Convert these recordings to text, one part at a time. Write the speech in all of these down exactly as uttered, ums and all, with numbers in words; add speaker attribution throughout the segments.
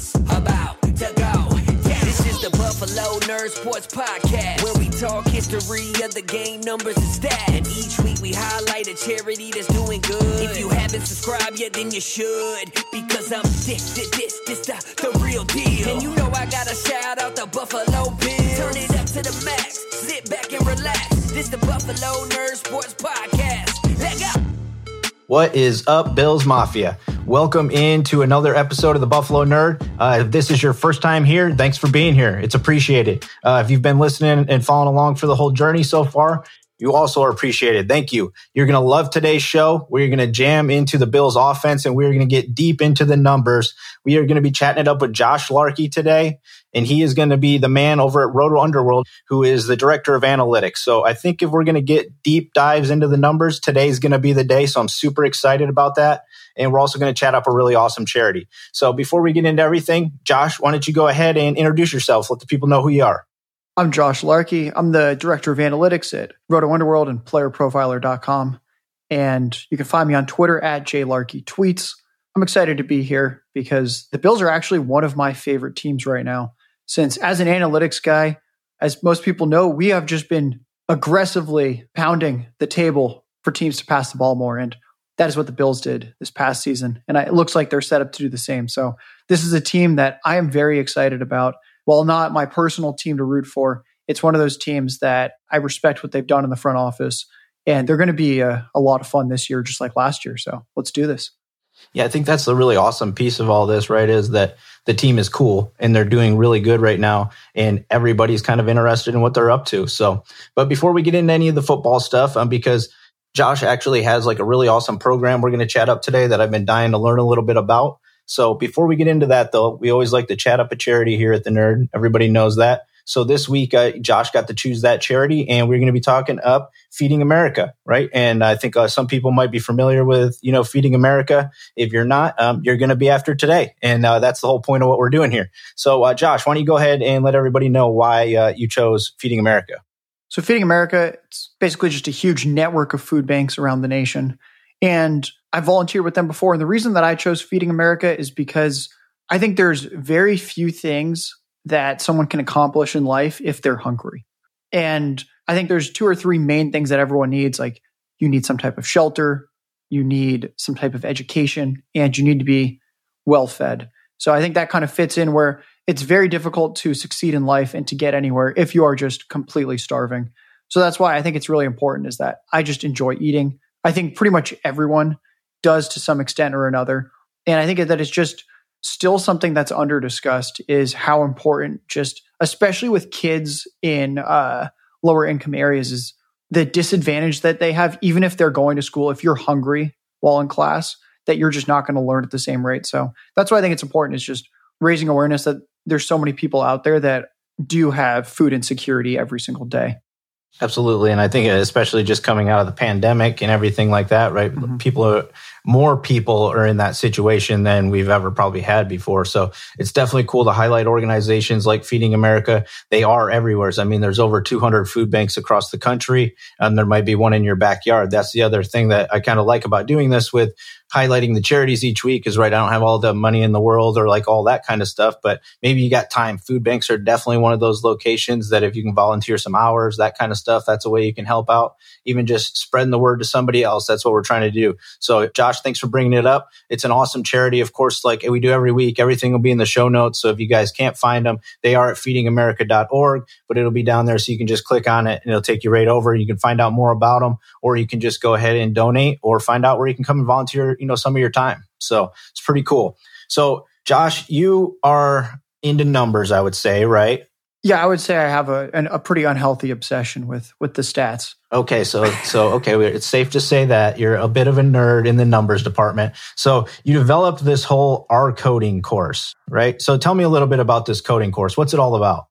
Speaker 1: It's about to go. Yeah. This is the Buffalo Nerd Sports Podcast, where we talk history of the game, numbers, and stats. And each week we highlight a charity that's doing good. If you haven't subscribed yet, then you should, because I'm this, this, this, this the, the real deal. And you know I gotta shout out the Buffalo Bills. Turn it up to the max, sit back and relax. This the Buffalo Nerd Sports Podcast. Let's go.
Speaker 2: What is up, Bills Mafia? Welcome into another episode of the Buffalo Nerd. Uh, if this is your first time here, thanks for being here. It's appreciated. Uh, if you've been listening and following along for the whole journey so far, you also are appreciated. Thank you. You're going to love today's show. We're going to jam into the Bills offense, and we're going to get deep into the numbers. We are going to be chatting it up with Josh Larkey today, and he is going to be the man over at Roto Underworld, who is the director of analytics. So I think if we're going to get deep dives into the numbers, today's going to be the day. So I'm super excited about that. And we're also going to chat up a really awesome charity. So before we get into everything, Josh, why don't you go ahead and introduce yourself? Let the people know who you are.
Speaker 3: I'm Josh Larkey. I'm the director of analytics at Roto Underworld and player profiler dot com. And you can find me on Twitter at jlarkeytweets. I'm excited to be here because the Bills are actually one of my favorite teams right now. Since as an analytics guy, as most people know, we have just been aggressively pounding the table for teams to pass the ball more. And that is what the Bills did this past season. And it looks like they're set up to do the same. So this is a team that I am very excited about. While not my personal team to root for, it's one of those teams that I respect what they've done in the front office. And they're going to be a, a lot of fun this year, just like last year. So let's do this.
Speaker 2: Yeah, I think that's the really awesome piece of all this, right, is that the team is cool and they're doing really good right now. And everybody's kind of interested in what they're up to. So, but before we get into any of the football stuff, um, because Josh actually has like a really awesome program we're going to chat up today that I've been dying to learn a little bit about. So before we get into that, though, we always like to chat up a charity here at the Nerd. Everybody knows that. So this week, uh, Josh got to choose that charity, and we're going to be talking up Feeding America, right? And I think uh, some people might be familiar with, you know, Feeding America. If you're not, um, you're going to be after today. And uh, that's the whole point of what we're doing here. So uh, Josh, why don't you go ahead and let everybody know why uh, you chose Feeding America?
Speaker 3: So Feeding America, it's basically just a huge network of food banks around the nation. And I volunteered with them before. And the reason that I chose Feeding America is because I think there's very few things that someone can accomplish in life if they're hungry. And I think there's two or three main things that everyone needs. Like you need some type of shelter, you need some type of education, and you need to be well fed. So I think that kind of fits in where it's very difficult to succeed in life and to get anywhere if you are just completely starving. So that's why I think it's really important is that I just enjoy eating. I think pretty much everyone does to some extent or another. And I think that it's just still something that's under discussed is how important just, especially with kids in uh, lower income areas, is the disadvantage that they have, even if they're going to school. If you're hungry while in class, that you're just not going to learn at the same rate. So that's why I think it's important is just raising awareness that there's so many people out there that do have food insecurity every single day.
Speaker 2: Absolutely. And I think especially just coming out of the pandemic and everything like that, right? Mm-hmm. People are, more people are in that situation than we've ever probably had before. So it's definitely cool to highlight organizations like Feeding America. They are everywhere. I mean, there's over two hundred food banks across the country, and there might be one in your backyard. That's the other thing that I kind of like about doing this with highlighting the charities each week is, right, I don't have all the money in the world or like all that kind of stuff, but maybe you got time. Food banks are definitely one of those locations that if you can volunteer some hours, that kind of stuff, that's a way you can help out. Even just spreading the word to somebody else, that's what we're trying to do. So Josh, thanks for bringing it up. It's an awesome charity. Of course, like we do every week, everything will be in the show notes. So if you guys can't find them, they are at feeding america dot org, but it'll be down there so you can just click on it and it'll take you right over. You can find out more about them, or you can just go ahead and donate or find out where you can come and volunteer, you know, some of your time. So it's pretty cool. So Josh, you are into numbers, I would say, right?
Speaker 3: Yeah, I would say I have a an, a pretty unhealthy obsession with with the stats.
Speaker 2: Okay, so so okay, it's safe to say that you're a bit of a nerd in the numbers department. So you developed this whole R coding course, right? So tell me a little bit about this coding course. What's it all about?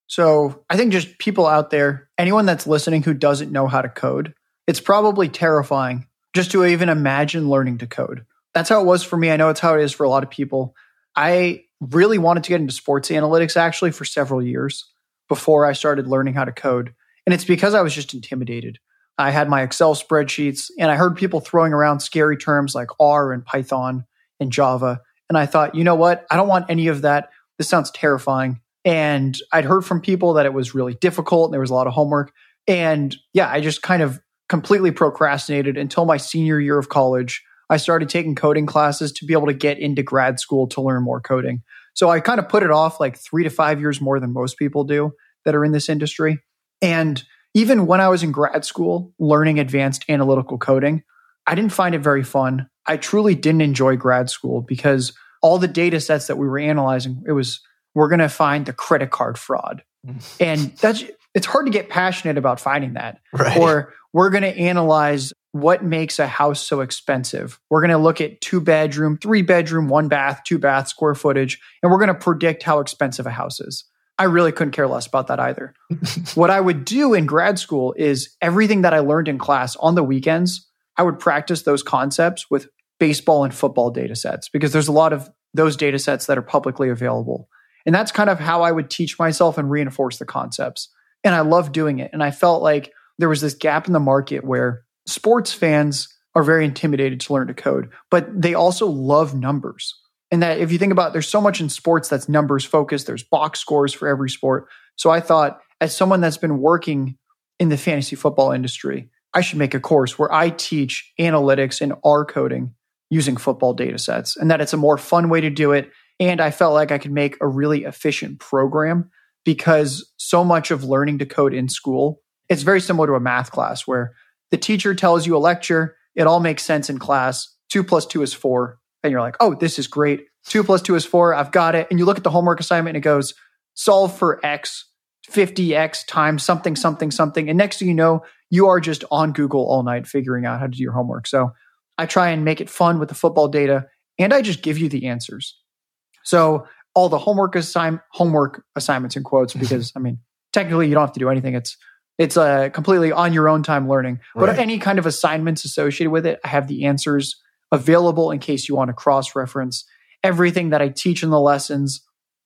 Speaker 3: So I think just people out there, anyone that's listening who doesn't know how to code, it's probably terrifying just to even imagine learning to code. That's how it was for me. I know it's how it is for a lot of people. I really wanted to get into sports analytics actually for several years before I started learning how to code. And it's because I was just intimidated. I had my Excel spreadsheets and I heard people throwing around scary terms like R and Python and Java. And I thought, you know what? I don't want any of that. This sounds terrifying. And I'd heard from people that it was really difficult and there was a lot of homework. And yeah, I just kind of completely procrastinated until my senior year of college. I started taking coding classes to be able to get into grad school to learn more coding. So I kind of put it off like three to five years more than most people do that are in this industry. And even when I was in grad school learning advanced analytical coding, I didn't find it very fun. I truly didn't enjoy grad school because all the data sets that we were analyzing, it was, we're going to find the credit card fraud. And that's, it's hard to get passionate about finding that.
Speaker 2: Right.
Speaker 3: Or we're going to analyze what makes a house so expensive. We're going to look at two bedroom, three bedroom, one bath, two bath square footage, and we're going to predict how expensive a house is. I really couldn't care less about that either. What I would do in grad school is everything that I learned in class on the weekends, I would practice those concepts with baseball and football data sets because there's a lot of those data sets that are publicly available. And that's kind of how I would teach myself and reinforce the concepts. And I loved doing it. And I felt like there was this gap in the market where sports fans are very intimidated to learn to code, but they also love numbers. And that if you think about it, there's so much in sports that's numbers focused. There's box scores for every sport. So I thought, as someone that's been working in the fantasy football industry, I should make a course where I teach analytics and R coding using football data sets, and that it's a more fun way to do it. And I felt like I could make a really efficient program because so much of learning to code in school, it's very similar to a math class where the teacher tells you a lecture, it all makes sense in class. Two plus two is four. And you're like, oh, this is great. Two plus two is four. I've got it. And you look at the homework assignment and it goes, solve for X, fifty X times something, something, something. And next thing you know, you are just on Google all night figuring out how to do your homework. So I try and make it fun with the football data and I just give you the answers. So all the homework assign homework assignments in quotes, because I mean, technically you don't have to do anything. It's it's uh, completely on your own time learning. Right. But any kind of assignments associated with it, I have the answers available in case you want to cross-reference. Everything that I teach in the lessons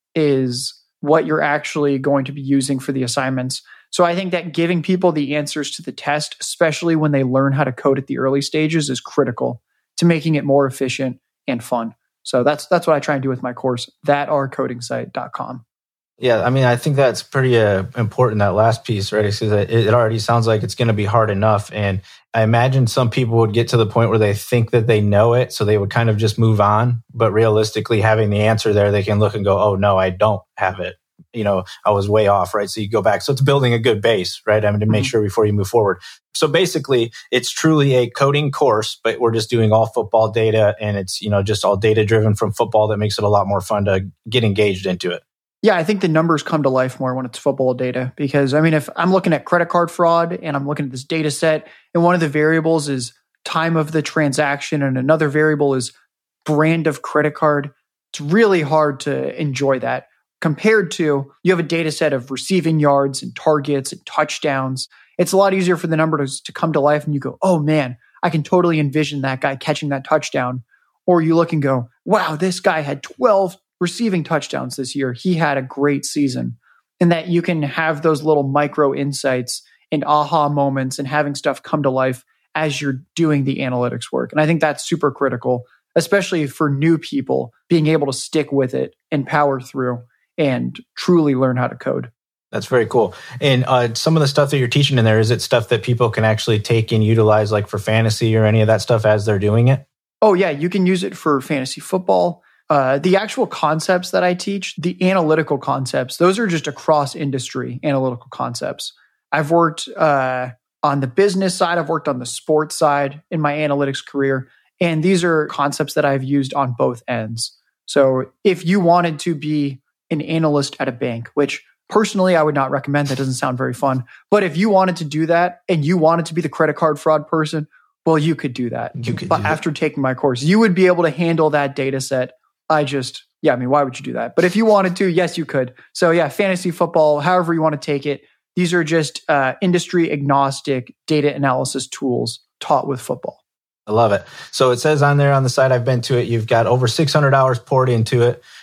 Speaker 3: is what you're actually going to be using for the assignments. So I think that giving people the answers to the test, especially when they learn how to code at the early stages, is critical to making it more efficient and fun. So that's that's what I try and do with my course, that r coding site dot com.
Speaker 2: Yeah, I mean, I think that's pretty uh, important, that last piece, right? Because it, it already sounds like it's going to be hard enough. And I imagine some people would get to the point where they think that they know it, so they would kind of just move on. But realistically, having the answer there, they can look and go, oh, no, I don't have it. You know, I was way off, right? So you go back. So it's building a good base, right? I mean, to make mm-hmm. sure before you move forward. So basically, it's truly a coding course, but we're just doing all football data, and it's, you know, just all data driven from football. That makes it a lot more fun to get engaged into it.
Speaker 3: Yeah, I think the numbers come to life more when it's football data because, I mean, if I'm looking at credit card fraud and I'm looking at this data set and one of the variables is time of the transaction and another variable is brand of credit card, it's really hard to enjoy that compared to you have a data set of receiving yards and targets and touchdowns. It's a lot easier for the numbers to come to life and you go, oh man, I can totally envision that guy catching that touchdown. Or you look and go, wow, this guy had twelve receiving touchdowns this year. He had a great season. And that you can have those little micro insights and aha moments and having stuff come to life as you're doing the analytics work. And I think that's super critical, especially for new people, being able to stick with it and power through and truly learn how to code.
Speaker 2: That's very cool. And uh, some of the stuff that you're teaching in there, is it stuff that people can actually take and utilize like for fantasy or any of that stuff as they're doing it?
Speaker 3: Oh yeah, you can use it for fantasy football. Uh, the actual concepts that I teach, the analytical concepts, those are just across industry analytical concepts. I've worked uh, on the business side. I've worked on the sports side in my analytics career. And these are concepts that I've used on both ends. So if you wanted to be an analyst at a bank, which personally I would not recommend, that doesn't sound very fun. But if you wanted to do that and you wanted to be the credit card fraud person, well, you could do that.
Speaker 2: You could
Speaker 3: but
Speaker 2: do
Speaker 3: after
Speaker 2: that.
Speaker 3: taking my course, you would be able to handle that data set. I just, yeah, I mean, why would you do that? But if you wanted to, yes, you could. So yeah, fantasy football, however you want to take it, these are just uh, industry agnostic data analysis tools taught with football.
Speaker 2: I love it. So it says on there on the site, I've been to it, you've got over six hundred hours poured into it.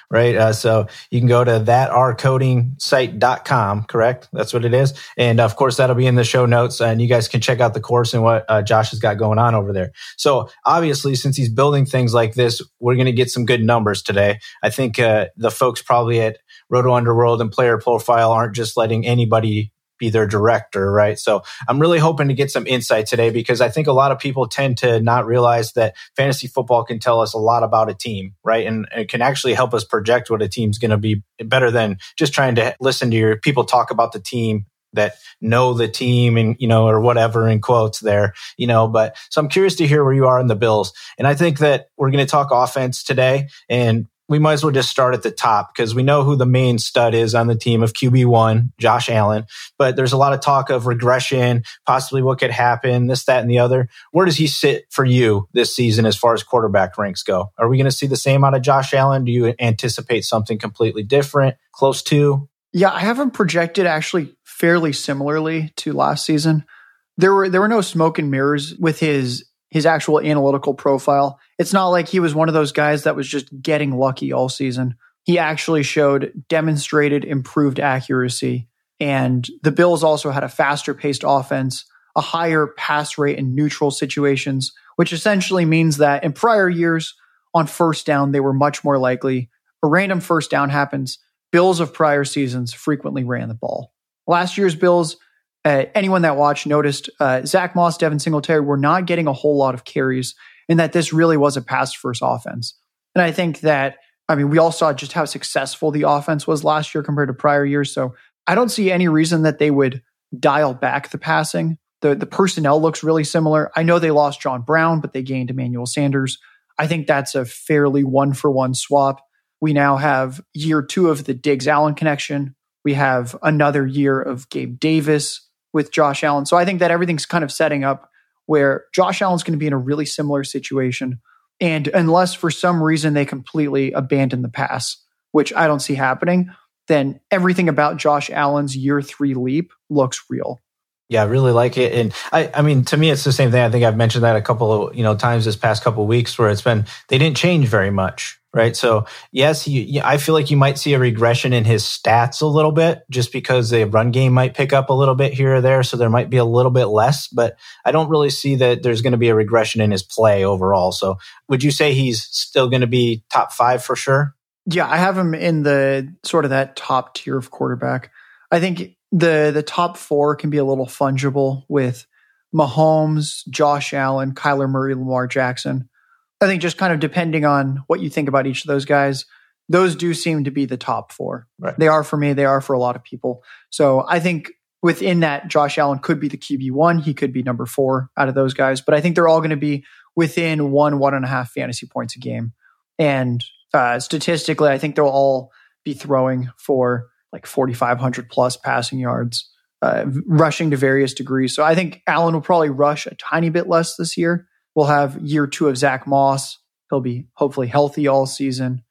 Speaker 2: right? Uh, so you can go to that r coding site dot com, correct? That's what it is. And of course, that'll be in the show notes, and you guys can check out the course and what uh, Josh has got going on over there. So obviously, since he's building things like this, we're going to get some good numbers today. I think uh, the folks probably at Roto Underworld and Player Profile aren't just letting anybody be their director, right? So I'm really hoping to get some insight today, because I think a lot of people tend to not realize that fantasy football can tell us a lot about a team, right? And it can actually help us project what a team's going to be, better than just trying to listen to your people talk about the team that know the team and, you know, or whatever in quotes there, you know, but so I'm curious to hear where you are in the Bills. And I think that we're going to talk offense today, and we might as well just start at the top, because we know who the main stud is on the team of Q B one, Josh Allen. But there's a lot of talk of regression, possibly what could happen, this, that, and the other. Where does he sit for you this season as far as quarterback ranks go? Are we going to see the same out of Josh Allen? Do you anticipate something completely different, close to?
Speaker 3: Yeah, I have him projected actually fairly similarly to last season. There were there were no smoke and mirrors with his his actual analytical profile. It's not like he was one of those guys that was just getting lucky all season. He actually showed demonstrated improved accuracy. And the Bills also had a faster paced offense, a higher pass rate in neutral situations, which essentially means that in prior years on first down, they were much more likely. A random first down happens. Bills of prior seasons frequently ran the ball. Last year's Bills, Uh, anyone that watched noticed uh, Zach Moss, Devin Singletary were not getting a whole lot of carries, and that this really was a pass-first offense. And I think that, I mean, we all saw just how successful the offense was last year compared to prior years. So I don't see any reason that they would dial back the passing. The, the personnel looks really similar. I know they lost John Brown, but they gained Emmanuel Sanders. I think that's a fairly one-for-one swap. We now have year two of the Diggs-Allen connection. We have another year of Gabe Davis with Josh Allen. So I think that everything's kind of setting up where Josh Allen's going to be in a really similar situation. And unless for some reason they completely abandon the pass, which I don't see happening, then everything about Josh Allen's year three leap looks real.
Speaker 2: Yeah, I really like it. And I, I mean, to me, it's the same thing. I think I've mentioned that a couple of, you know, times this past couple of weeks, where it's been, they didn't change very much, right? So yes, you, I feel like you might see a regression in his stats a little bit, just because the run game might pick up a little bit here or there. So there might be a little bit less, but I don't really see that there's going to be a regression in his play overall. So would you say he's still going to be top five for sure?
Speaker 3: Yeah, I have him in the sort of that top tier of quarterback. I think the the top four can be a little fungible with Mahomes, Josh Allen, Kyler Murray, Lamar Jackson. I think just kind of depending on what you think about each of those guys, those do seem to be the top four.
Speaker 2: Right.
Speaker 3: They are for me. They are for a lot of people. So I think within that, Josh Allen could be the Q B one. He could be number four out of those guys. But I think they're all going to be within one, one and a half fantasy points a game. And uh, statistically, I think they'll all be throwing for like forty-five hundred plus passing yards, uh, rushing to various degrees. So I think Allen will probably rush a tiny bit less this year. We'll have year two of Zach Moss. He'll be hopefully healthy all season.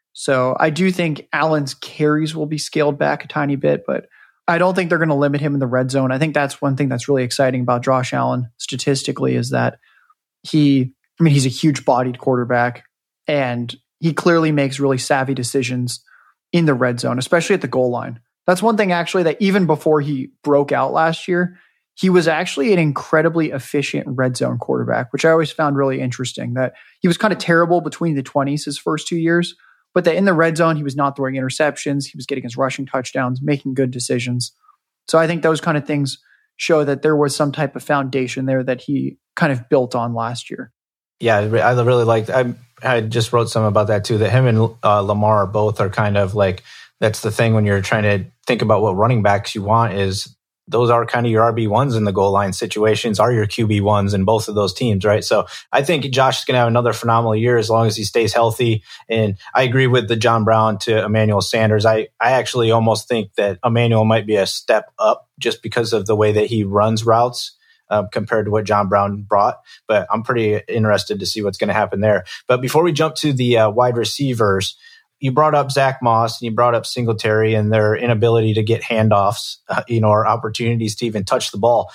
Speaker 3: So I do think Allen's carries will be scaled back a tiny bit, but I don't think they're going to limit him in the red zone. I think that's one thing that's really exciting about Josh Allen statistically, is that he, I mean, he's a huge bodied quarterback, and he clearly makes really savvy decisions in the red zone, especially at the goal line. That's one thing actually that even before he broke out last year, he was actually an incredibly efficient red zone quarterback, which I always found really interesting. That he was kind of terrible between the twenties his first two years, but that in the red zone, he was not throwing interceptions. He was getting his rushing touchdowns, making good decisions. So I think those kind of things show that there was some type of foundation there that he kind of built on last year.
Speaker 2: Yeah, I really liked, I, I just wrote some about that too, that him and uh, Lamar both are kind of like, that's the thing when you're trying to think about what running backs you want, is those are kind of your R B ones in the goal line situations, are your Q B ones in both of those teams, right? So I think Josh is going to have another phenomenal year as long as he stays healthy. And I agree with the John Brown to Emmanuel Sanders. I, I actually almost think that Emmanuel might be a step up just because of the way that he runs routes uh, compared to what John Brown brought. But I'm pretty interested to see what's going to happen there. But before we jump to the uh, wide receivers, you brought up Zach Moss and you brought up Singletary and their inability to get handoffs, uh, you know, or opportunities to even touch the ball.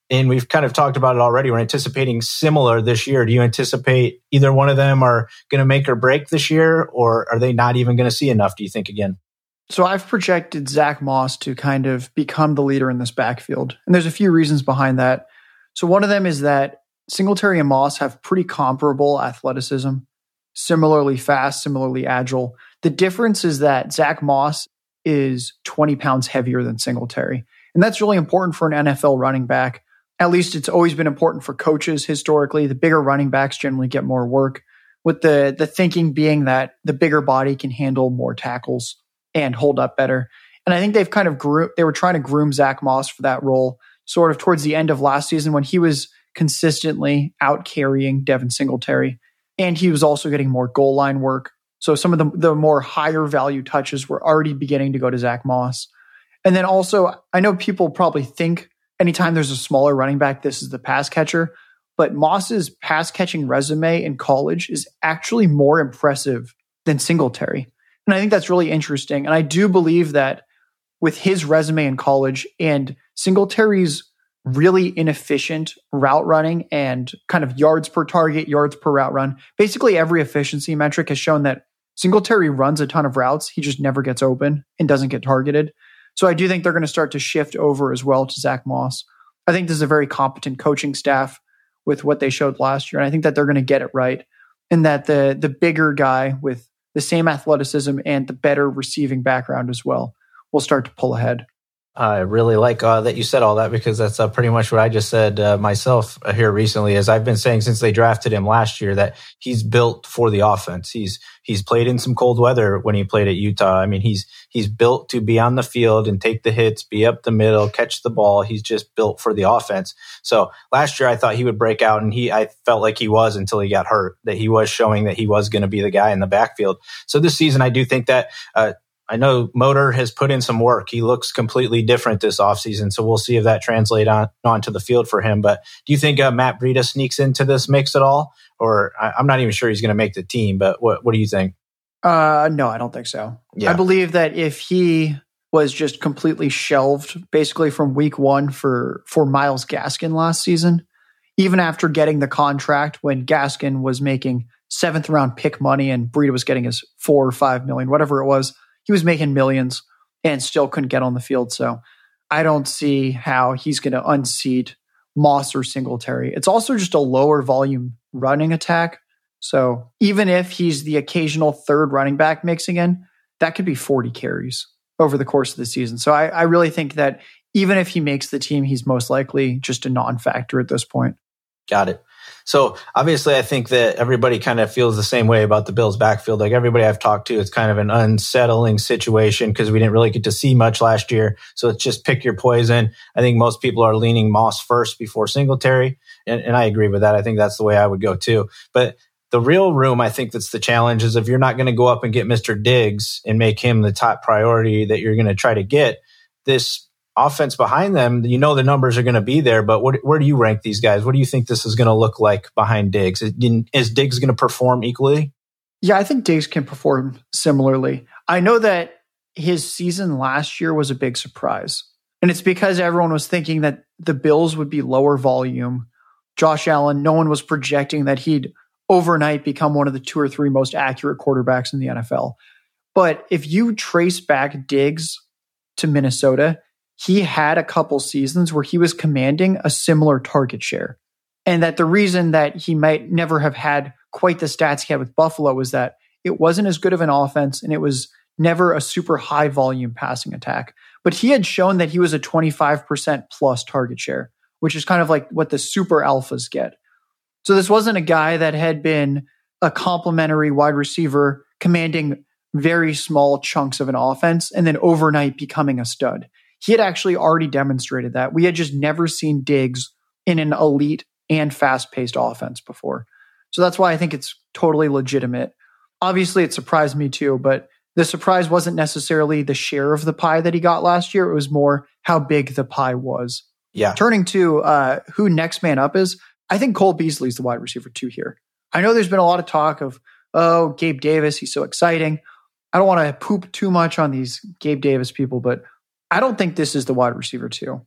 Speaker 2: and we've kind of talked about it already, we're anticipating similar this year. Do you anticipate either one of them are going to make or break this year, or are they not even going to see enough, do you think, again?
Speaker 3: So I've projected Zach Moss to kind of become the leader in this backfield. And there's a few reasons behind that. So one of them is that Singletary and Moss have pretty comparable athleticism, similarly fast, similarly agile. The difference is that Zach Moss is twenty pounds heavier than Singletary. And that's really important for an N F L running back. At least it's always been important for coaches historically. The bigger running backs generally get more work, with the, the thinking being that the bigger body can handle more tackles and hold up better. And I think they've kind of grew, they were trying to groom Zach Moss for that role sort of towards the end of last season when he was consistently out carrying Devin Singletary. And he was also getting more goal line work. So some of the, the more higher value touches were already beginning to go to Zach Moss. And then also, I know people probably think anytime there's a smaller running back, this is the pass catcher. But Moss's pass catching resume in college is actually more impressive than Singletary. And I think that's really interesting. And I do believe that with his resume in college and Singletary's really inefficient route running and kind of yards per target, yards per route run, basically every efficiency metric has shown that Singletary runs a ton of routes. He just never gets open and doesn't get targeted. So I do think they're going to start to shift over as well to Zach Moss. I think this is a very competent coaching staff with what they showed last year. And I think that they're going to get it right. And that the the bigger guy with the same athleticism and the better receiving background as well will start to pull ahead.
Speaker 2: I really like uh, that you said all that, because that's uh, pretty much what I just said uh, myself uh, here recently. As I've been saying since they drafted him last year, that he's built for the offense. He's he's played in some cold weather when he played at Utah. I mean, he's he's built to be on the field and take the hits, be up the middle, catch the ball. He's just built for the offense. So last year I thought he would break out, and he I felt like he was until he got hurt, that he was showing that he was going to be the guy in the backfield. So this season I do think that uh, I know Motor has put in some work. He looks completely different this offseason, so we'll see if that translates on onto the field for him. But do you think uh, Matt Breida sneaks into this mix at all? Or I, I'm not even sure he's going to make the team, but what, what do you think?
Speaker 3: Uh, no, I don't think so. Yeah. I believe that if he was just completely shelved basically from week one for, for Myles Gaskin last season, even after getting the contract when Gaskin was making seventh round pick money and Breida was getting his four or five million, whatever it was, he was making millions and still couldn't get on the field. So I don't see how he's going to unseat Moss or Singletary. It's also just a lower volume running attack. So even if he's the occasional third running back mixing in, that could be forty carries over the course of the season. So I, I really think that even if he makes the team, he's most likely just a non-factor at this point.
Speaker 2: Got it. So obviously I think that everybody kind of feels the same way about the Bills backfield. Like everybody I've talked to, it's kind of an unsettling situation because we didn't really get to see much last year. So it's just pick your poison. I think most people are leaning Moss first before Singletary. And, and I agree with that. I think that's the way I would go too. But the real room, I think that's the challenge, is if you're not going to go up and get Mister Diggs and make him the top priority that you're going to try to get, this offense behind them, you know the numbers are going to be there, but what, where do you rank these guys? What do you think this is going to look like behind Diggs? Is Diggs going to perform equally?
Speaker 3: Yeah, I think Diggs can perform similarly. I know that his season last year was a big surprise, and it's because everyone was thinking that the Bills would be lower volume. Josh Allen, no one was projecting that he'd overnight become one of the two or three most accurate quarterbacks in the N F L. But if you trace back Diggs to Minnesota, he had a couple seasons where he was commanding a similar target share. And that the reason that he might never have had quite the stats he had with Buffalo was that it wasn't as good of an offense and it was never a super high volume passing attack. But he had shown that he was a twenty-five percent plus target share, which is kind of like what the super alphas get. So this wasn't a guy that had been a complimentary wide receiver commanding very small chunks of an offense and then overnight becoming a stud. He had actually already demonstrated that. We had just never seen Diggs in an elite and fast-paced offense before. So that's why I think it's totally legitimate. Obviously, it surprised me too, but the surprise wasn't necessarily the share of the pie that he got last year. It was more how big the pie was.
Speaker 2: Yeah.
Speaker 3: Turning to uh, who next man up is, I think Cole Beasley's the wide receiver two here. I know there's been a lot of talk of, oh, Gabe Davis, he's so exciting. I don't want to poop too much on these Gabe Davis people, but I don't think this is the wide receiver two.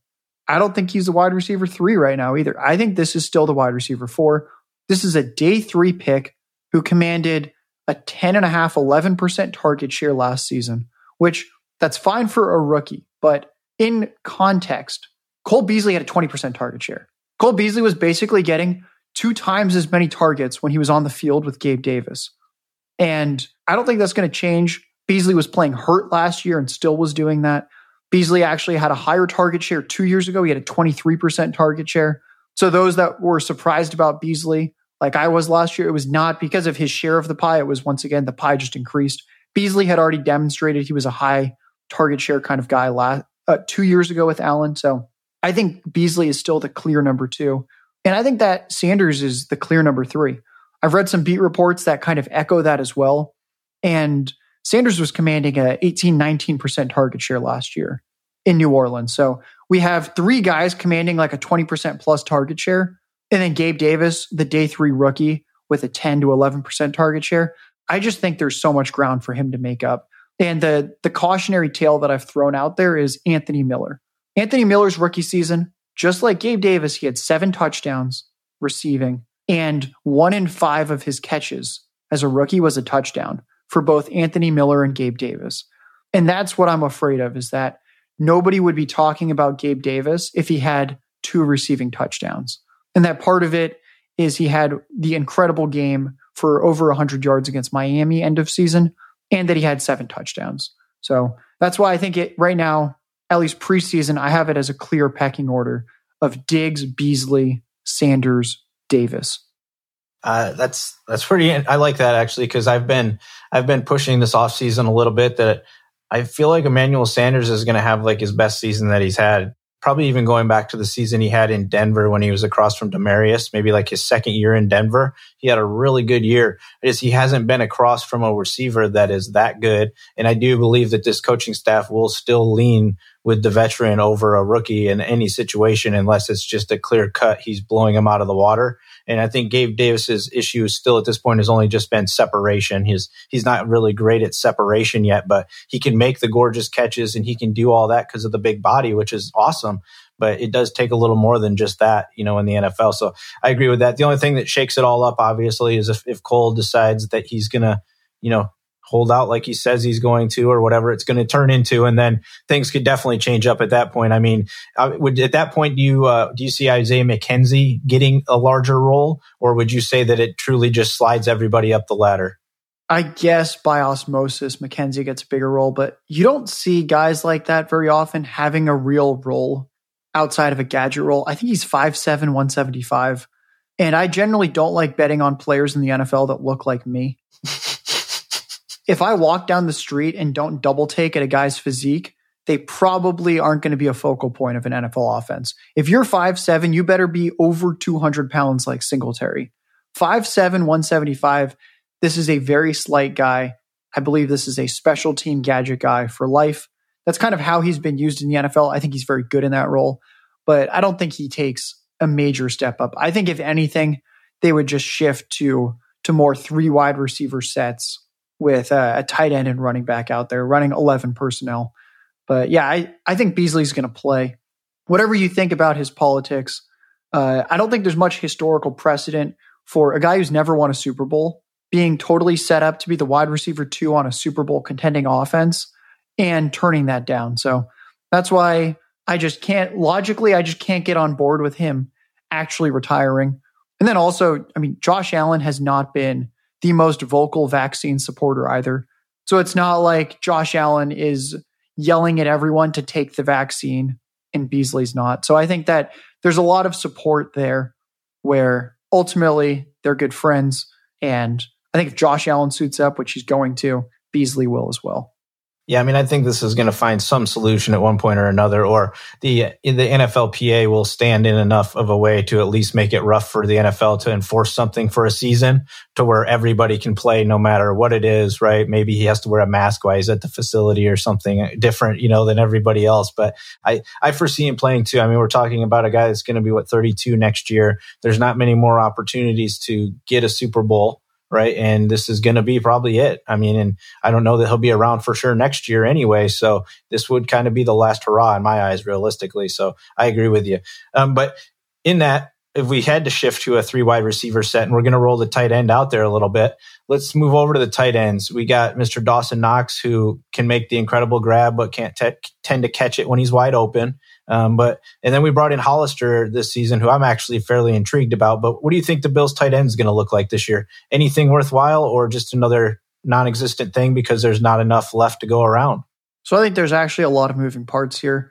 Speaker 3: I don't think he's the wide receiver three right now either. I think this is still the wide receiver four. This is a day three pick who commanded a ten and a half, eleven percent target share last season, which that's fine for a rookie. But in context, Cole Beasley had a twenty percent target share. Cole Beasley was basically getting two times as many targets when he was on the field with Gabe Davis. And I don't think that's going to change. Beasley was playing hurt last year and still was doing that. Beasley actually had a higher target share two years ago. He had a twenty-three percent target share. So those that were surprised about Beasley, like I was last year, it was not because of his share of the pie. It was once again, the pie just increased. Beasley had already demonstrated he was a high target share kind of guy last, uh, two years ago with Allen. So I think Beasley is still the clear number two. And I think that Sanders is the clear number three. I've read some beat reports that kind of echo that as well. And Sanders was commanding a eighteen, nineteen percent target share last year in New Orleans. So we have three guys commanding like a twenty percent plus target share. And then Gabe Davis, the day three rookie, with a ten to eleven percent target share. I just think there's so much ground for him to make up. And the, the cautionary tale that I've thrown out there is Anthony Miller. Anthony Miller's rookie season, just like Gabe Davis, he had seven touchdowns receiving, and one in five of his catches as a rookie was a touchdown for both Anthony Miller and Gabe Davis. And that's what I'm afraid of, is that nobody would be talking about Gabe Davis if he had two receiving touchdowns. And that part of it is he had the incredible game for over one hundred yards against Miami end of season, and that he had seven touchdowns. So that's why I think it right now, at least preseason, I have it as a clear pecking order of Diggs, Beasley, Sanders, Davis.
Speaker 2: Uh, that's that's pretty. I like that actually, because I've been I've been pushing this offseason a little bit that I feel like Emmanuel Sanders is going to have like his best season that he's had. Probably even going back to the season he had in Denver when he was across from Demaryius, maybe like his second year in Denver. He had a really good year. Just he hasn't been across from a receiver that is that good. And I do believe that this coaching staff will still lean with the veteran over a rookie in any situation, unless it's just a clear cut he's blowing him out of the water. And I think Gabe Davis's issue still at this point has only just been separation. He's he's not really great at separation yet, but he can make the gorgeous catches and he can do all that because of the big body, which is awesome. But it does take a little more than just that, you know, in the N F L. So I agree with that. The only thing that shakes it all up, obviously, is if, if Cole decides that he's going to, you know, hold out like he says he's going to, or whatever it's going to turn into, and then things could definitely change up at that point. I mean, uh, would at that point do you uh, do you see Isaiah McKenzie getting a larger role, or would you say that it truly just slides everybody up the ladder?
Speaker 3: I guess by osmosis, McKenzie gets a bigger role, but you don't see guys like that very often having a real role outside of a gadget role. I think he's five seven, one seventy-five, and I generally don't like betting on players in the N F L that look like me. If I walk down the street and don't double take at a guy's physique, they probably aren't going to be a focal point of an N F L offense. If you're five seven, you better be over two hundred pounds like Singletary. five seven, one seventy-five, this is a very slight guy. I believe this is a special team gadget guy for life. That's kind of how he's been used in the N F L. I think he's very good in that role, but I don't think he takes a major step up. I think if anything, they would just shift to, to more three wide receiver sets with a, a tight end and running back out there, running eleven personnel. But yeah, I, I think Beasley's going to play. Whatever you think about his politics, uh, I don't think there's much historical precedent for a guy who's never won a Super Bowl being totally set up to be the wide receiver two on a Super Bowl contending offense and turning that down. So that's why I just can't, logically, I just can't get on board with him actually retiring. And then also, I mean, Josh Allen has not been the most vocal vaccine supporter either. So it's not like Josh Allen is yelling at everyone to take the vaccine and Beasley's not. So I think that there's a lot of support there where ultimately they're good friends. And I think if Josh Allen suits up, which he's going to, Beasley will as well.
Speaker 2: Yeah, I mean, I think this is going to find some solution at one point or another, or the the N F L P A will stand in enough of a way to at least make it rough for the N F L to enforce something for a season to where everybody can play no matter what it is, right? Maybe he has to wear a mask while he's at the facility or something different, you know, than everybody else. But I, I foresee him playing too. I mean, we're talking about a guy that's going to be, what, thirty-two next year. There's not many more opportunities to get a Super Bowl. right? And this is going to be probably it. I mean, and I don't know that he'll be around for sure next year anyway. So this would kind of be the last hurrah in my eyes, realistically. So I agree with you. Um, but in that, if we had to shift to a three wide receiver set, and we're going to roll the tight end out there a little bit, let's move over to the tight ends. We got Mister Dawson Knox, who can make the incredible grab, but can't t- tend to catch it when he's wide open. Um, but and then we brought in Hollister this season, who I'm actually fairly intrigued about. But what do you think the Bills' tight end is going to look like this year? Anything worthwhile, or just another non-existent thing because there's not enough left to go around?
Speaker 3: So I think there's actually a lot of moving parts here.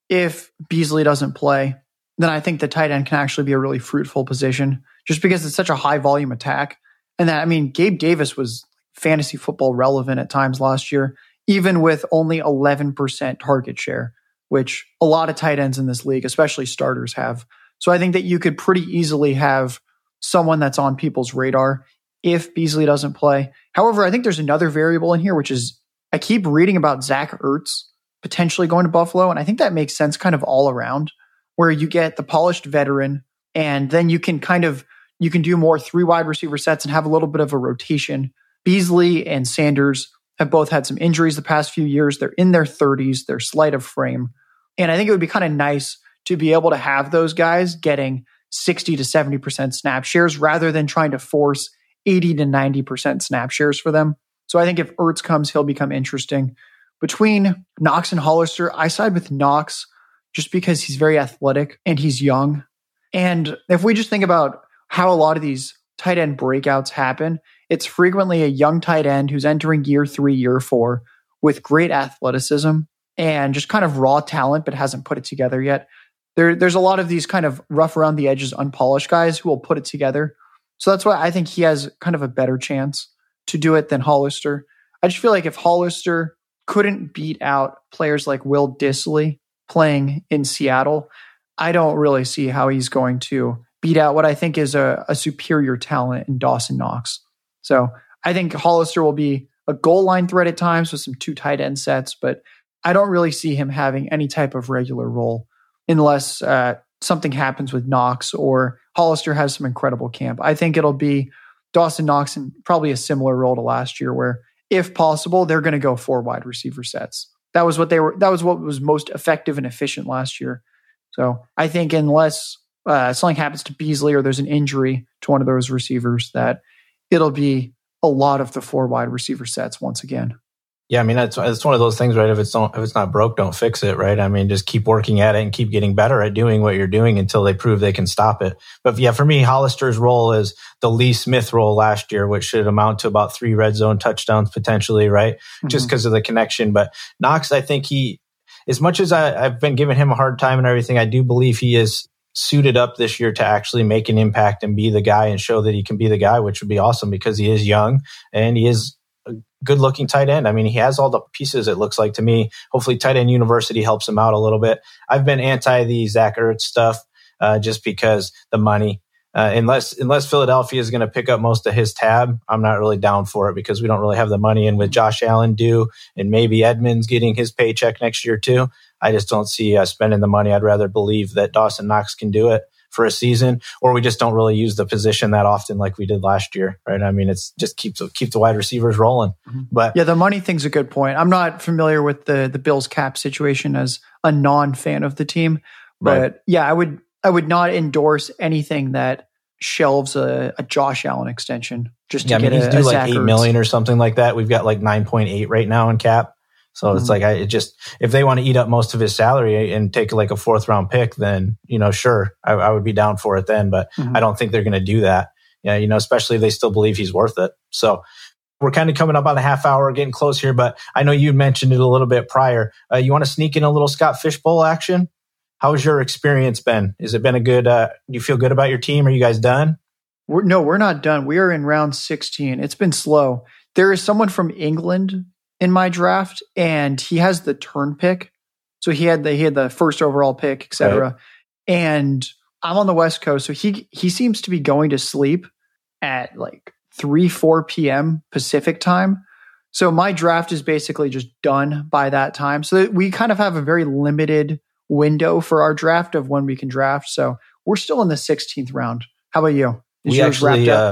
Speaker 3: If Beasley doesn't play, then I think the tight end can actually be a really fruitful position, just because it's such a high volume attack. And that, I mean, Gabe Davis was fantasy football relevant at times last year, even with only eleven percent target share, which a lot of tight ends in this league, especially starters, have. So I think that you could pretty easily have someone that's on people's radar if Beasley doesn't play. However, I think there's another variable in here, which is I keep reading about Zach Ertz potentially going to Buffalo, and I think that makes sense kind of all around, where you get the polished veteran, and then you can kind of, you can do more three wide receiver sets and have a little bit of a rotation. Beasley and Sanders have both had some injuries the past few years. They're in their thirties. They're slight of frame. And I think it would be kind of nice to be able to have those guys getting sixty to seventy percent snap shares rather than trying to force eighty to ninety percent snap shares for them. So I think if Ertz comes, he'll become interesting. Between Knox and Hollister, I side with Knox just because he's very athletic and he's young. And if we just think about how a lot of these tight end breakouts happen, it's frequently a young tight end who's entering year three, year four with great athleticism and just kind of raw talent, but hasn't put it together yet. There, there's a lot of these kind of rough around the edges, unpolished guys who will put it together. So that's why I think he has kind of a better chance to do it than Hollister. I just feel like if Hollister couldn't beat out players like Will Dissly playing in Seattle, I don't really see how he's going to beat out what I think is a, a superior talent in Dawson Knox. So I think Hollister will be a goal line threat at times with some two tight end sets, but I don't really see him having any type of regular role unless uh, something happens with Knox or Hollister has some incredible camp. I think it'll be Dawson Knox in probably a similar role to last year, where if possible, they're going to go four wide receiver sets. That was what they were. That was what was most effective and efficient last year. So I think unless uh, something happens to Beasley or there's an injury to one of those receivers, that it'll be a lot of the four wide receiver sets once again.
Speaker 2: Yeah, I mean, it's, it's one of those things, right? If it's don't, if it's not broke, don't fix it, right? I mean, just keep working at it and keep getting better at doing what you're doing until they prove they can stop it. But yeah, for me, Hollister's role is the Lee Smith role last year, which should amount to about three red zone touchdowns potentially, right? Mm-hmm. Just because of the connection. But Knox, I think he, as much as I, I've been giving him a hard time and everything, I do believe he is suited up this year to actually make an impact and be the guy and show that he can be the guy, which would be awesome because he is young and he is a good-looking tight end. I mean, he has all the pieces, it looks like to me. Hopefully, Tight End University helps him out a little bit. I've been anti the Zach Ertz stuff uh, just because the money. Uh, unless unless Philadelphia is going to pick up most of his tab, I'm not really down for it because we don't really have the money. And with Josh Allen due and maybe Edmonds getting his paycheck next year too, I just don't see uh, spending the money. I'd rather believe that Dawson Knox can do it for a season, or we just don't really use the position that often like we did last year, right? I mean, it's just keeps keep the wide receivers rolling. Mm-hmm. But
Speaker 3: yeah, the money thing's a good point. I'm not familiar with the the Bills cap situation as a non-fan of the team, but right. yeah, I would I would not endorse anything that shelves a, a Josh Allen extension just to
Speaker 2: yeah,
Speaker 3: get
Speaker 2: I mean, he's
Speaker 3: a,
Speaker 2: due
Speaker 3: a
Speaker 2: like
Speaker 3: Zach
Speaker 2: eight
Speaker 3: Ertz.
Speaker 2: million or something like that. We've got like nine point eight right now in cap. So mm-hmm. it's like, I it just, if they want to eat up most of his salary and take like a fourth round pick, then, you know, sure, I, I would be down for it then, but mm-hmm. I don't think they're going to do that. Yeah. You know, especially if they still believe he's worth it. So we're kind of coming up on a half hour, getting close here, but I know you mentioned it a little bit prior. Uh, you want to sneak in a little Scott Fishbowl action? How's your experience been? Has it been a good, uh, do you feel good about your team? Are you guys done?
Speaker 3: We're, no, we're not done. We are in round sixteen. It's been slow. There is someone from England in my draft, and he has the turn pick. So he had the he had the first overall pick, et cetera. Right. And I'm on the West Coast, so he he seems to be going to sleep at like three, four p.m. Pacific time. So my draft is basically just done by that time. So we kind of have a very limited window for our draft of when we can draft. So we're still in the sixteenth round. How about you? Is
Speaker 2: we actually, uh,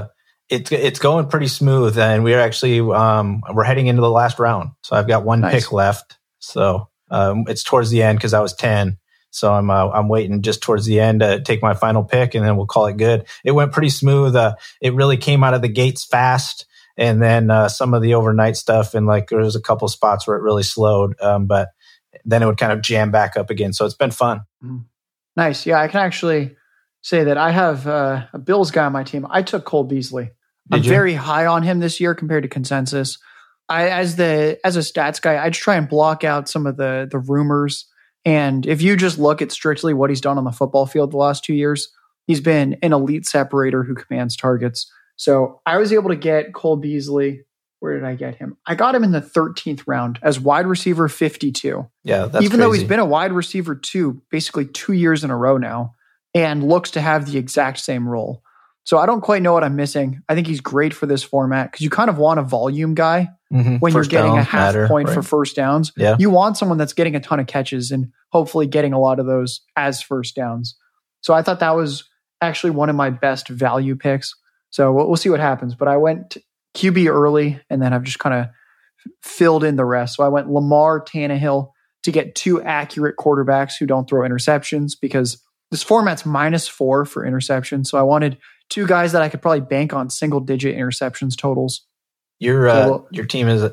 Speaker 2: It's it's going pretty smooth, and we're actually um, we're heading into the last round. So I've got one
Speaker 3: Nice.
Speaker 2: pick left. So um, it's towards the end because I was ten. So I'm uh, I'm waiting just towards the end to take my final pick, and then we'll call it good. It went pretty smooth. Uh, it really came out of the gates fast, and then uh, some of the overnight stuff, and like there was a couple spots where it really slowed, um, but then it would kind of jam back up again. So it's been fun.
Speaker 3: Nice. Yeah, I can actually say that I have uh, a Bills guy on my team. I took Cole Beasley. I'm
Speaker 2: you?
Speaker 3: very high on him this year compared to consensus. I, as the as a stats guy, I just try and block out some of the the rumors. And if you just look at strictly what he's done on the football field the last two years, he's been an elite separator who commands targets. So I was able to get Cole Beasley. Where did I get him? I got him in the thirteenth round as wide receiver fifty-two.
Speaker 2: Yeah, that's
Speaker 3: Even
Speaker 2: crazy.
Speaker 3: though he's been a wide receiver two, basically two years in a row now, and looks to have the exact same role. So I don't quite know what I'm missing. I think he's great for this format because you kind of want a volume guy
Speaker 2: mm-hmm.
Speaker 3: when
Speaker 2: First
Speaker 3: you're getting
Speaker 2: down
Speaker 3: a half
Speaker 2: matter,
Speaker 3: point
Speaker 2: right?
Speaker 3: for first downs.
Speaker 2: Yeah.
Speaker 3: You want someone that's getting a ton of catches and hopefully getting a lot of those as first downs. So I thought that was actually one of my best value picks. So we'll, we'll see what happens. But I went Q B early, and then I've just kind of filled in the rest. So I went Lamar, Tannehill to get two accurate quarterbacks who don't throw interceptions because this format's minus four for interceptions. So I wanted two guys that I could probably bank on single digit interceptions totals.
Speaker 2: Your uh,
Speaker 3: So-
Speaker 2: your team is.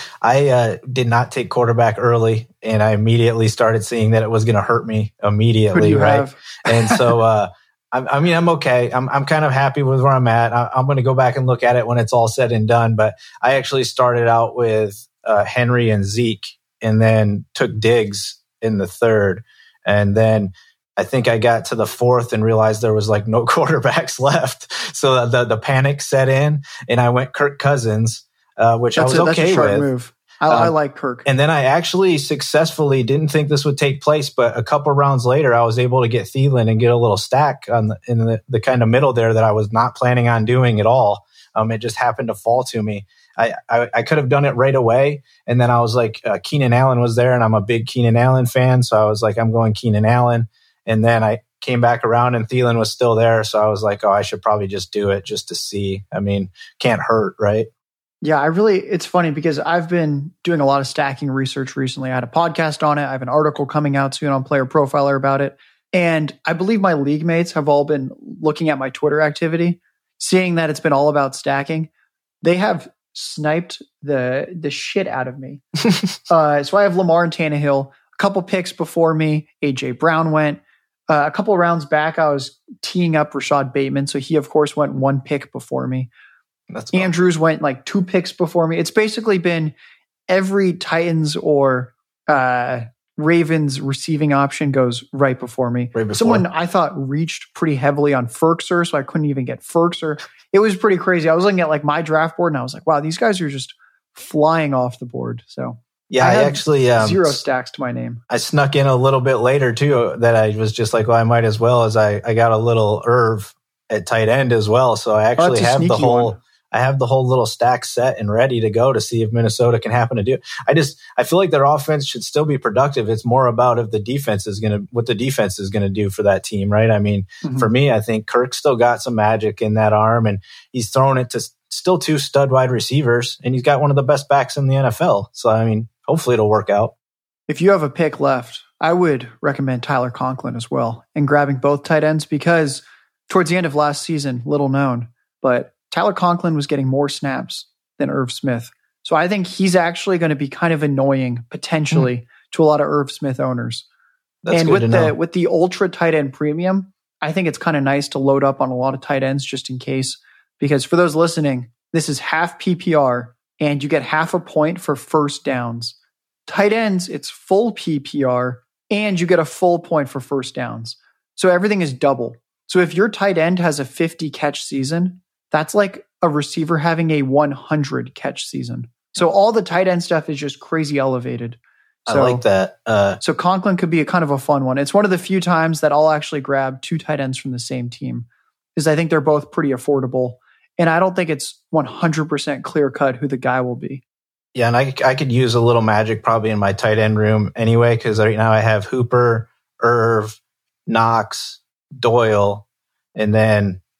Speaker 2: I uh, did not take quarterback early, and I immediately started seeing that it was going to hurt me immediately.
Speaker 3: Who do you
Speaker 2: right,
Speaker 3: have?
Speaker 2: and so uh, I, I mean, I'm okay. I'm I'm kind of happy with where I'm at. I, I'm going to go back and look at it when it's all said and done. But I actually started out with uh, Henry and Zeke, and then took Diggs in the third, and then I think I got to the fourth and realized there was like no quarterbacks left. So the the panic set in, and I went Kirk Cousins, uh, which
Speaker 3: That's
Speaker 2: I was
Speaker 3: a, that's
Speaker 2: okay
Speaker 3: a sharp
Speaker 2: with.
Speaker 3: move. I,
Speaker 2: Um,
Speaker 3: I like Kirk.
Speaker 2: And then I actually successfully didn't think this would take place, but a couple rounds later, I was able to get Thielen and get a little stack on the, in the, the kind of middle there that I was not planning on doing at all. Um, it just happened to fall to me. I, I, I could have done it right away. And then I was like, uh, Keenan Allen was there, and I'm a big Keenan Allen fan. So I was like, I'm going Keenan Allen. And then I came back around and Thielen was still there. So I was like, oh, I should probably just do it just to see. I mean, can't hurt, right?
Speaker 3: Yeah, I really, it's funny because I've been doing a lot of stacking research recently. I had a podcast on it. I have an article coming out soon on Player Profiler about it. And I believe my league mates have all been looking at my Twitter activity, seeing that it's been all about stacking. They have sniped the the shit out of me. uh, so I have Lamar and Tannehill, a couple picks before me. A J Brown went. Uh, a couple rounds back, I was teeing up Rashad Bateman. So he, of course, went one pick before me.
Speaker 2: That's
Speaker 3: Andrews went like two picks before me. It's basically been every Titans or uh, Ravens receiving option goes right before me.
Speaker 2: Right before.
Speaker 3: Someone I thought reached pretty heavily on Ferkser, so I couldn't even get Ferkser. It was pretty crazy. I was looking at like my draft board and I was like, wow, these guys are just flying off the board. So
Speaker 2: yeah,
Speaker 3: I
Speaker 2: I,
Speaker 3: had
Speaker 2: actually um,
Speaker 3: zero stacks to my name.
Speaker 2: I snuck in a little bit later too that I was just like, well, I might as well, as I, I got a little Irv at tight end as well. So I actually
Speaker 3: Oh, that's a
Speaker 2: have the
Speaker 3: sneaky
Speaker 2: whole,
Speaker 3: one.
Speaker 2: I have the whole little stack set and ready to go to see if Minnesota can happen to do it. I just, I feel like their offense should still be productive. It's more about if the defense is going to, what the defense is going to do for that team, right? I mean,
Speaker 3: Mhm.
Speaker 2: for me, I think Kirk still got some magic in that arm, and he's thrown it to still two stud wide receivers, and he's got one of the best backs in the N F L. So, I mean, hopefully it'll work out.
Speaker 3: If you have a pick left, I would recommend Tyler Conklin as well and grabbing both tight ends because towards the end of last season, little known, but Tyler Conklin was getting more snaps than Irv Smith. So I think he's actually going to be kind of annoying potentially mm. to a lot of Irv Smith owners.
Speaker 2: That's
Speaker 3: and
Speaker 2: good
Speaker 3: with
Speaker 2: to
Speaker 3: the
Speaker 2: know.
Speaker 3: with the ultra tight end premium, I think it's kind of nice to load up on a lot of tight ends just in case. Because for those listening, this is half P P R and you get half a point for first downs. Tight ends, it's full P P R and you get a full point for first downs. So everything is double. So if your tight end has a fifty catch season, that's like a receiver having a one hundred catch season. So all the tight end stuff is just crazy elevated. So,
Speaker 2: I like that. Uh,
Speaker 3: so Conklin could be a kind of a fun one. It's one of the few times that I'll actually grab two tight ends from the same team because I think they're both pretty affordable. And I don't think it's one hundred percent clear cut who the guy will be.
Speaker 2: Yeah, and I, I could use a little magic probably in my tight end room anyway, because right now I have Hooper, Irv, Knox, Doyle, and then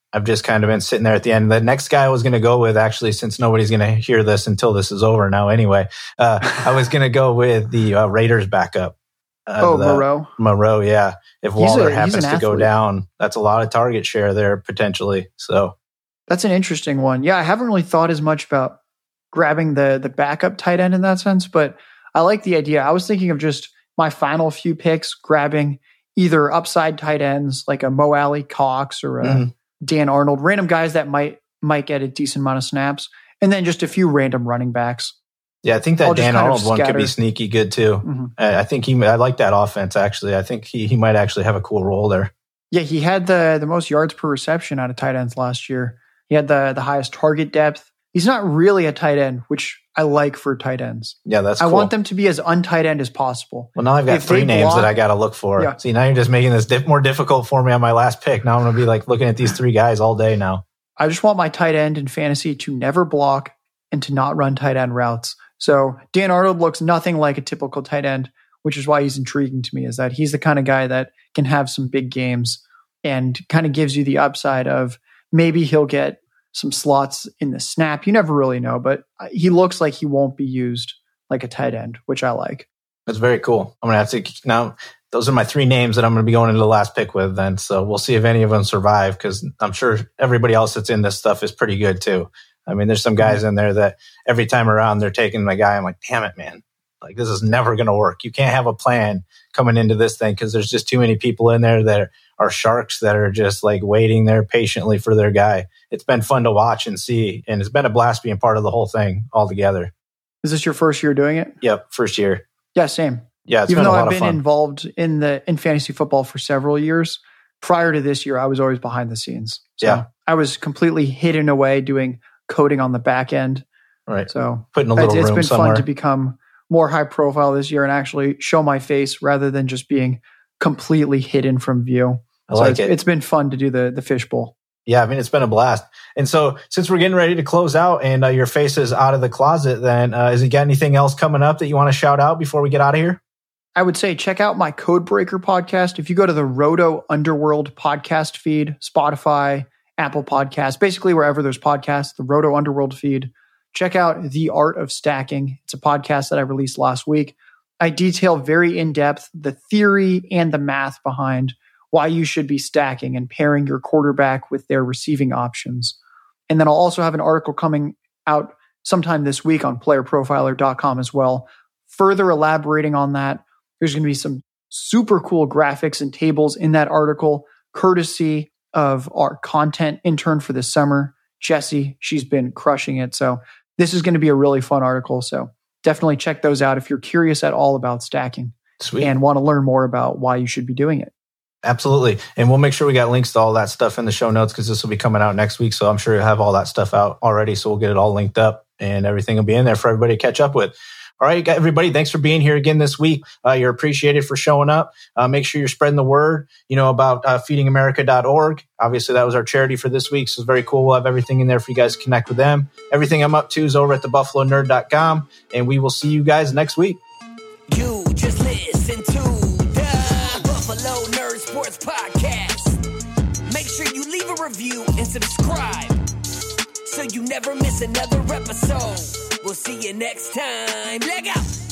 Speaker 2: I've just kind of been sitting there at the end. The next guy I was going to go with, actually, since nobody's going to hear this until this is over now anyway, uh, I was going to go with the uh, Raiders backup. Uh,
Speaker 3: oh, Moreau.
Speaker 2: Moreau, yeah. If Waller
Speaker 3: a,
Speaker 2: happens to go down, that's a lot of target share there potentially. So
Speaker 3: that's an interesting one. Yeah, I haven't really thought as much about grabbing the the backup tight end in that sense, but I like the idea. I was thinking of just my final few picks, grabbing either upside tight ends like a Mo Alley Cox or a mm. Dan Arnold, random guys that might might get a decent amount of snaps, and then just a few random running backs.
Speaker 2: Yeah, I think that Dan Arnold one could be sneaky good too. Mm-hmm. I think he, I like that offense actually. I think he he might actually have a cool role there.
Speaker 3: Yeah, he had the the most yards per reception out of tight ends last year. He had the the highest target depth. He's not really a tight end, which I like for tight ends.
Speaker 2: Yeah, that's
Speaker 3: I
Speaker 2: cool.
Speaker 3: want them to be as untight end as possible.
Speaker 2: Well, now I've got if three names block, that I got to look for. Yeah. See, now you're just making this dip, more difficult for me on my last pick. Now I'm going to be like looking at these three guys all day now.
Speaker 3: I just want my tight end in fantasy to never block and to not run tight end routes. So Dan Arnold looks nothing like a typical tight end, which is why he's intriguing to me, is that he's the kind of guy that can have some big games and kind of gives you the upside of maybe he'll get some slots in the snap. You never really know, but he looks like he won't be used like a tight end, which I like.
Speaker 2: That's very cool. I'm going to have to now. Those are my three names that I'm going to be going into the last pick with then. So we'll see if any of them survive, because I'm sure everybody else that's in this stuff is pretty good too. I mean, there's some guys in there that every time around they're taking my guy. I'm like, damn it, man. Like, this is never going to work. You can't have a plan coming into this thing because there's just too many people in there that are sharks that are just like waiting there patiently for their guy. It's been fun to watch and see, and it's been a blast being part of the whole thing altogether.
Speaker 3: Is this your first year doing it?
Speaker 2: Yep, first year.
Speaker 3: Yeah, same.
Speaker 2: Yeah, it's
Speaker 3: Even
Speaker 2: been a
Speaker 3: though
Speaker 2: lot
Speaker 3: I've
Speaker 2: of
Speaker 3: been
Speaker 2: fun.
Speaker 3: involved in the in fantasy football for several years, prior to this year, I was always behind the scenes. So
Speaker 2: yeah.
Speaker 3: I was completely hidden away doing coding on the back end.
Speaker 2: Right.
Speaker 3: So
Speaker 2: putting a little
Speaker 3: it's,
Speaker 2: room
Speaker 3: it's been
Speaker 2: somewhere.
Speaker 3: fun to become more high profile this year and actually show my face rather than just being completely hidden from view.
Speaker 2: I
Speaker 3: so
Speaker 2: like
Speaker 3: it's,
Speaker 2: it.
Speaker 3: It's been fun to do the the fishbowl.
Speaker 2: Yeah, I mean, it's been a blast. And so since we're getting ready to close out and uh, your face is out of the closet, then uh, is you got anything else coming up that you want to shout out before we get out of here?
Speaker 3: I would say check out my Codebreaker podcast. If you go to the Roto Underworld podcast feed, Spotify, Apple Podcasts, basically wherever there's podcasts, the Roto Underworld feed, check out The Art of Stacking. It's a podcast that I released last week. I detail very in-depth the theory and the math behind why you should be stacking and pairing your quarterback with their receiving options. And then I'll also have an article coming out sometime this week on player profiler dot com as well, further elaborating on that. There's going to be some super cool graphics and tables in that article, courtesy of our content intern for this summer, Jessie. She's been crushing it. So this is going to be a really fun article. So definitely check those out if you're curious at all about stacking.
Speaker 2: Sweet.
Speaker 3: And want to learn more about why you should be doing it.
Speaker 2: Absolutely. And we'll make sure we got links to all that stuff in the show notes, because this will be coming out next week. So I'm sure you'll have all that stuff out already. So we'll get it all linked up and everything will be in there for everybody to catch up with. All right, everybody, thanks for being here again this week. Uh, you're appreciated for showing up. Uh, make sure you're spreading the word, you know, about uh, feeding america dot org. Obviously, that was our charity for this week, so it's very cool. We'll have everything in there for you guys to connect with them. Everything I'm up to is over at the buffalo nerd dot com, and we will see you guys next week.
Speaker 1: You just listen to the Buffalo Nerd Sports Podcast. Make sure you leave a review and subscribe so you never miss another episode. We'll see you next time. Leg out.